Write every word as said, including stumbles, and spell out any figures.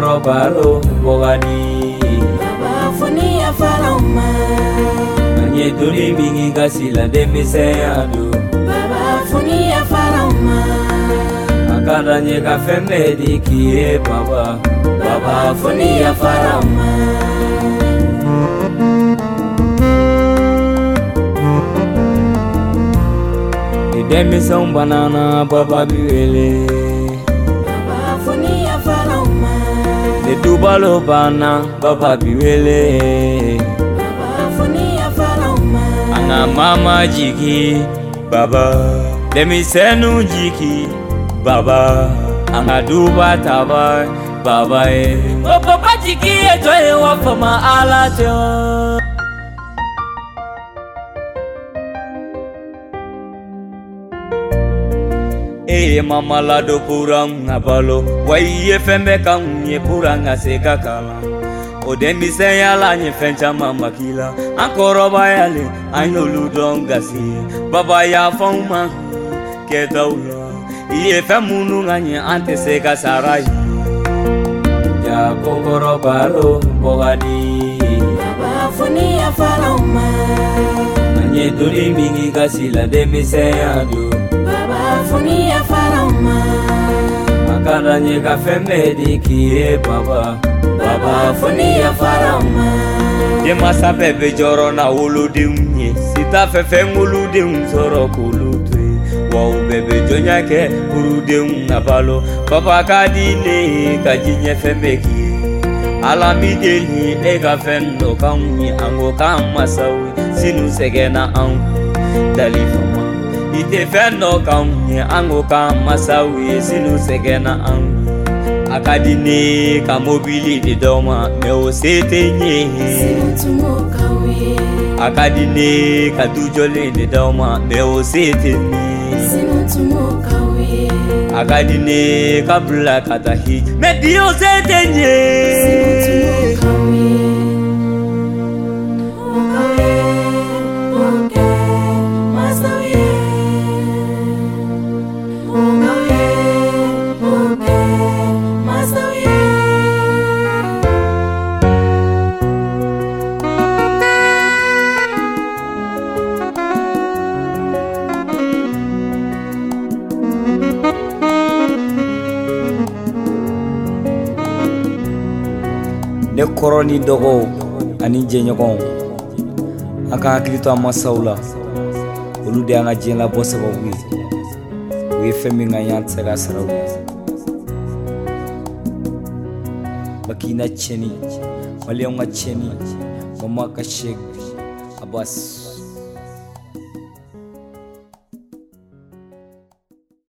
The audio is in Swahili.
kokoro balo bogani Baba funia faroma Anye duri mingi gasila demise adu Baba funia faroma Akada nye kafeme dikie baba Baba funia faroma Demise un banana baba biwele Baba funia faroma De dubalo bana baba biwele Baba funia faroma Anga mama jiki baba Demise nu jiki baba Anga duba taba baba e O papa jiki e joye wafama ala teo Eh mama la do purang abalo Wai fembe kang ye purang aseka kala O demise yala nye fencha mama kila Ankoro bayale aino ludong gasi Baba ya foma ke daula Iye femunu nganye ante seka sarai Ya kokoro balo bogani Baba funia faroma Anye duri mingi gasila demise yadu Baba funia faroma Akada nye kafeme dikie baba Baba funia faroma Dema sa bebe joro na ulu di unye Sita fefe ngulu di unzoro kulu tue Wau bebe jonya ke uru di unabalo Baba kadile kajinye feme kie Alami deli ega fendo kaunye Ango kama sawi sinu segena angu Dali fama Ite fendo kaunye ango kama sawi sinu segena angu Akadine ka mobili de doma me o setenye Sinutumo kawe Akadine ka dujole de doma me o setenye Sinutumo kawe Akadine ka bla kata hij me di o setenye Sinutumo kawe Okawe Oke Masawe Okawe Oke Masawe Ne koroni dogo ani jenyogon aka hakilito amasaula olu de anga jela bossa bawi we femi nga yantsa ga sarawu bakina cheni wale nga cheni mama ka shek abas